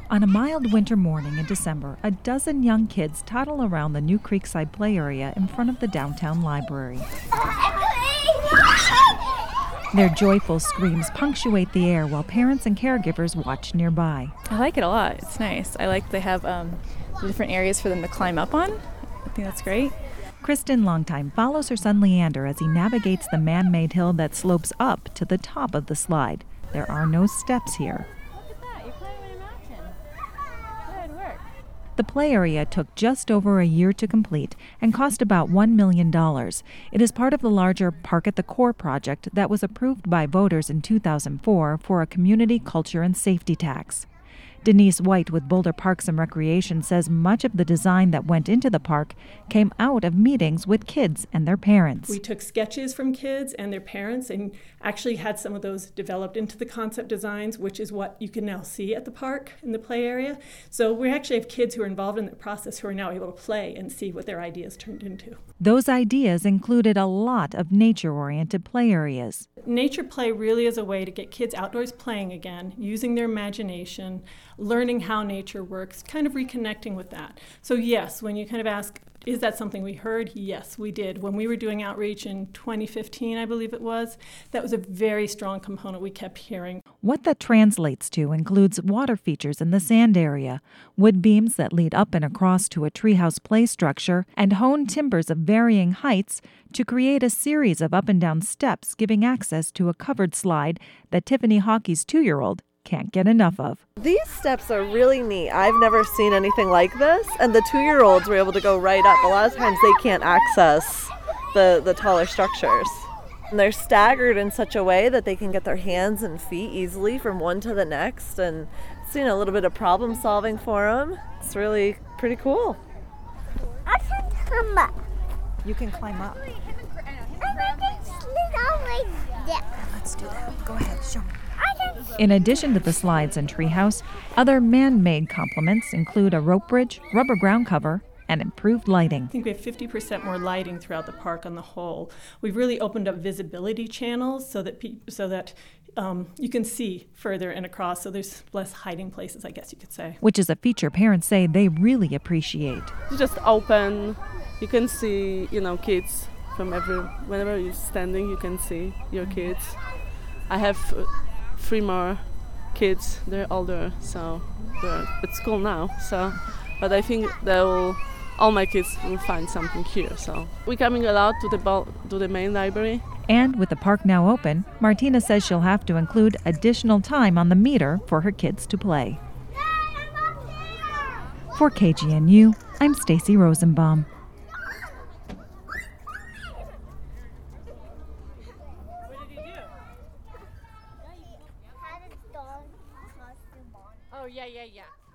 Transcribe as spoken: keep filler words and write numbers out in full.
On a mild winter morning in December, a dozen young kids toddle around the new Creekside play area in front of the downtown library. Their joyful screams punctuate the air while parents and caregivers watch nearby. I like it a lot. It's nice. I like they have um, different areas for them to climb up on. I think that's great. Kristen Longtime follows her son Leander as he navigates the man-made hill that slopes up to the top of the slide. There are no steps here. Look at that. You're playing with a mountain. Good work. The play area took just over a year to complete and cost about one million dollars. It is part of the larger Park at the Core project that was approved by voters in two thousand four for a community culture and safety tax. Denise White with Boulder Parks and Recreation says much of the design that went into the park came out of meetings with kids and their parents. We took sketches from kids and their parents and actually had some of those developed into the concept designs, which is what you can now see at the park in the play area. So we actually have kids who are involved in the process who are now able to play and see what their ideas turned into. Those ideas included a lot of nature-oriented play areas. Nature play really is a way to get kids outdoors playing again, using their imagination, learning how nature works, kind of reconnecting with that. So yes, when you kind of ask, is that something we heard? Yes, we did. When we were doing outreach in twenty fifteen, I believe it was, that was a very strong component we kept hearing. What that translates to includes water features in the sand area, wood beams that lead up and across to a treehouse play structure, and honed timbers of varying heights to create a series of up and down steps giving access to a covered slide that Tiffany Hockey's two-year-old can't get enough of. These steps are really neat. I've never seen anything like this, and the two-year-olds were able to go right up. A lot of times they can't access the, the taller structures. And they're staggered in such a way that they can get their hands and feet easily from one to the next, and it's, you know, a little bit of problem solving for them. It's really pretty cool. I can climb up. You can climb up. I can slide like that. Let's do that. Go ahead, show me. In addition to the slides and treehouse, other man-made complements include a rope bridge, rubber ground cover, and improved lighting. I think we have fifty percent more lighting throughout the park on the whole. We've really opened up visibility channels so that pe- so that um, you can see further and across, so there's less hiding places, I guess you could say. Which is a feature parents say they really appreciate. It's just open. You can see, you know, kids from every, whenever you're standing, you can see your kids. I have uh, three more kids. They're older, so they're at school now. So, but I think they will. All my kids will find something here. So we're coming a lot to the ball, to the main library. And with the park now open, Martina says she'll have to include additional time on the meter for her kids to play. For K G N U, I'm Stacy Rosenbaum. Had a dog costume on. Oh, yeah, yeah, yeah.